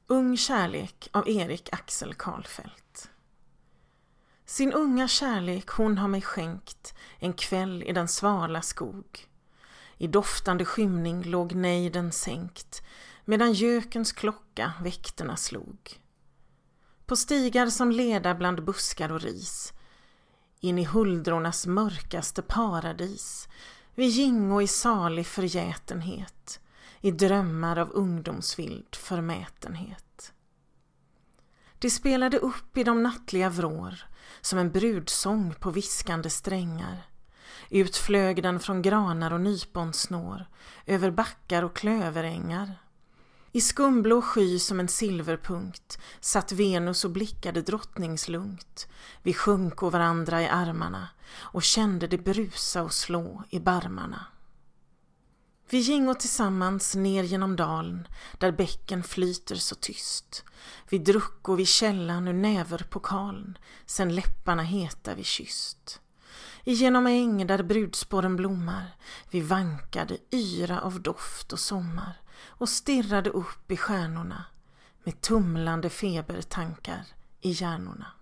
Ung kärlek av Erik Axel Karlfeldt. Sin unga kärlek hon har mig skänkt en kväll i den svala skog. I doftande skymning låg nejden sänkt medan gökens klocka väkterna slog. På stigar som leda bland buskar och ris, in i huldrornas mörkaste paradis, vid gingo i salig förgätenhet, i drömmar av ungdomsvild förmätenhet. De spelade upp i de nattliga vrår som en brudsång på viskande strängar. Utflög den från granar och nyponsnår, över backar och klöverängar. I skumblå sky som en silverpunkt satt Venus och blickade drottningslugnt. Vi sjönk varandra i armarna och kände det brusa och slå i barmarna. Vi gingo tillsammans ner genom dalen där bäcken flyter så tyst. Vi drucko vid källan ur näver pokalen, sen läpparna heta vi kysst. Igenom äng där brudspåren blommar, vi vankade yra av doft och sommar och stirrade upp i stjärnorna med tumlande febertankar i hjärnorna.